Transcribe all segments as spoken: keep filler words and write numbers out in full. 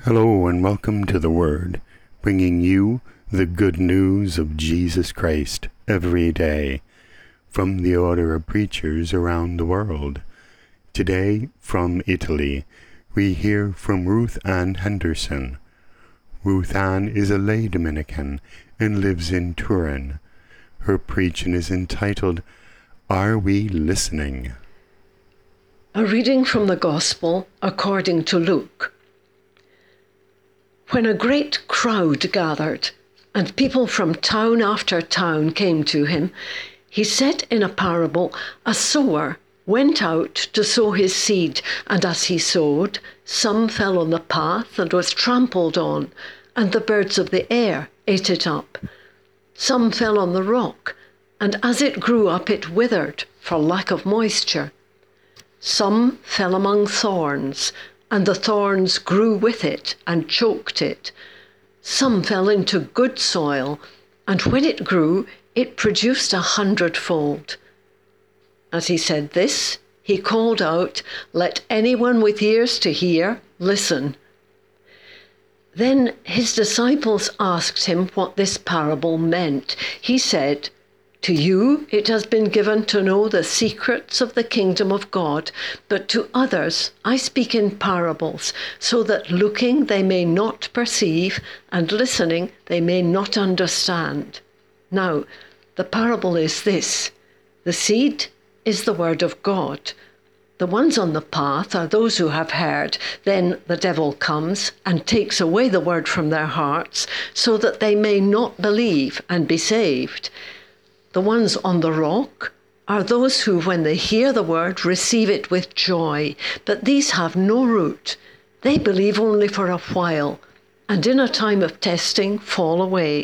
Hello and welcome to The Word, bringing you the good news of Jesus Christ every day from the order of preachers around the world. Today, from Italy, we hear from Ruth Ann Henderson. Ruth Ann is a lay Dominican and lives in Turin. Her preaching is entitled, Are We Listening? A reading from the Gospel according to Luke. When a great crowd gathered, and people from town after town came to him, he said in a parable, a sower went out to sow his seed, and as he sowed, some fell on the path and was trampled on, and the birds of the air ate it up. Some fell on the rock, and as it grew up it withered for lack of moisture. Some fell among thorns, and the thorns grew with it and choked it. Some fell into good soil, and when it grew, it produced a hundredfold. As he said this, he called out, "Let anyone with ears to hear listen." Then his disciples asked him what this parable meant. He said, "To you it has been given to know the secrets of the kingdom of God, but to others I speak in parables, so that looking they may not perceive, and listening they may not understand." Now, the parable is this: the seed is the word of God. The ones on the path are those who have heard. Then the devil comes and takes away the word from their hearts, so that they may not believe and be saved. The ones on the rock are those who, when they hear the word, receive it with joy, but these have no root. They believe only for a while, and in a time of testing fall away.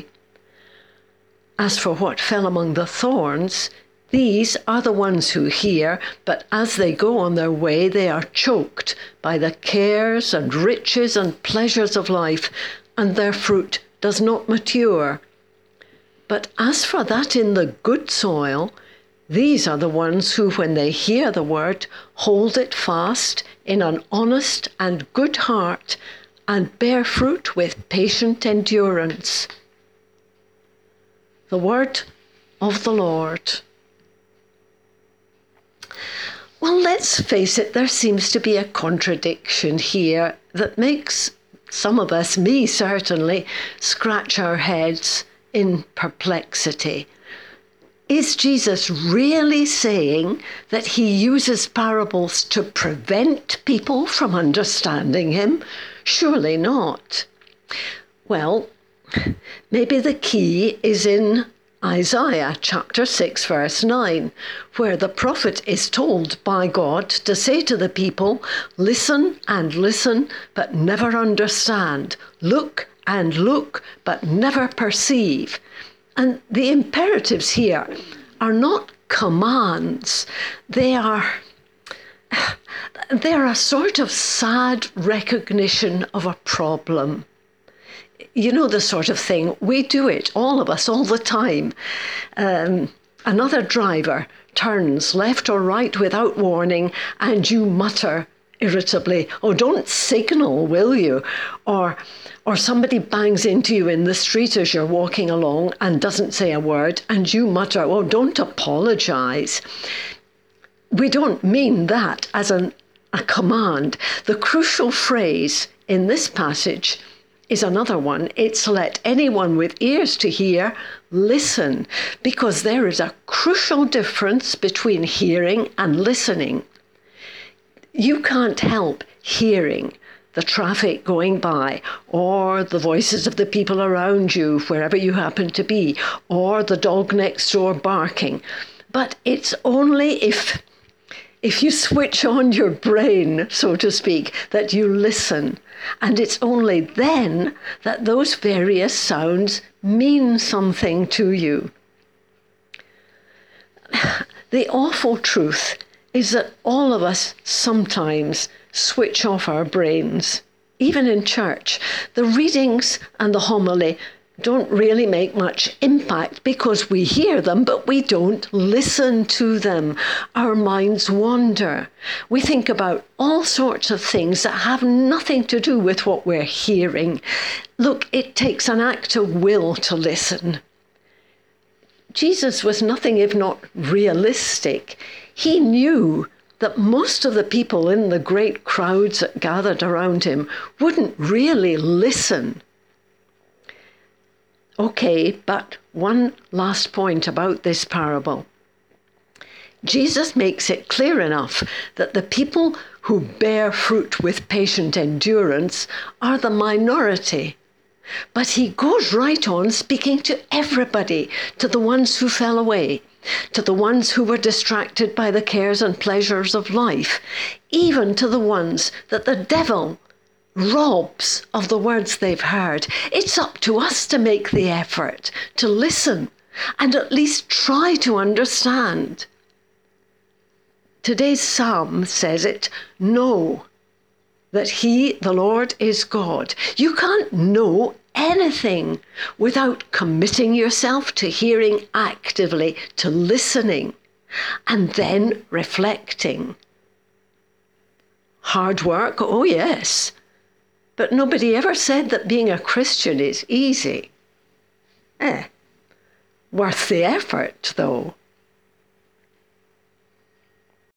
As for what fell among the thorns, these are the ones who hear, but as they go on their way, they are choked by the cares and riches and pleasures of life, and their fruit does not mature. But as for that in the good soil, these are the ones who, when they hear the word, hold it fast in an honest and good heart, and bear fruit with patient endurance. The word of the Lord. Well, let's face it, there seems to be a contradiction here that makes some of us, me certainly, scratch our heads in perplexity. Is Jesus really saying that he uses parables to prevent people from understanding him? Surely not. Well, maybe the key is in Isaiah chapter six, verse nine, where the prophet is told by God to say to the people, "Listen and listen, but never understand. Look and look, but never perceive." And the imperatives here are not commands. They are, they're a sort of sad recognition of a problem. You know, the sort of thing, we do it, all of us, all the time. Um, another driver turns left or right without warning, and you mutter irritably, "Oh, don't signal, will you?" Or, or somebody bangs into you in the street as you're walking along and doesn't say a word, and you mutter, "Oh, don't apologise." We don't mean that as an, a command. The crucial phrase in this passage is another one. It's "let anyone with ears to hear listen," because there is a crucial difference between hearing and listening. You can't help hearing the traffic going by, or the voices of the people around you, wherever you happen to be, or the dog next door barking. But it's only if, if you switch on your brain, so to speak, that you listen. And it's only then that those various sounds mean something to you. The awful truth is that all of us sometimes switch off our brains, even in church. The readings and the homily don't really make much impact because we hear them, but we don't listen to them. Our minds wander. We think about all sorts of things that have nothing to do with what we're hearing. Look, it takes an act of will to listen. Jesus was nothing if not realistic. He knew that most of the people in the great crowds that gathered around him wouldn't really listen. Okay, but one last point about this parable. Jesus makes it clear enough that the people who bear fruit with patient endurance are the minority. But he goes right on speaking to everybody, to the ones who fell away, to the ones who were distracted by the cares and pleasures of life, even to the ones that the devil robs of the words they've heard. It's up to us to make the effort to listen and at least try to understand. Today's psalm says it, know that he, the Lord, is God. You can't know anything without committing yourself to hearing actively, to listening, and then reflecting. Hard work, oh yes. But nobody ever said that being a Christian is easy. Eh, worth the effort, though.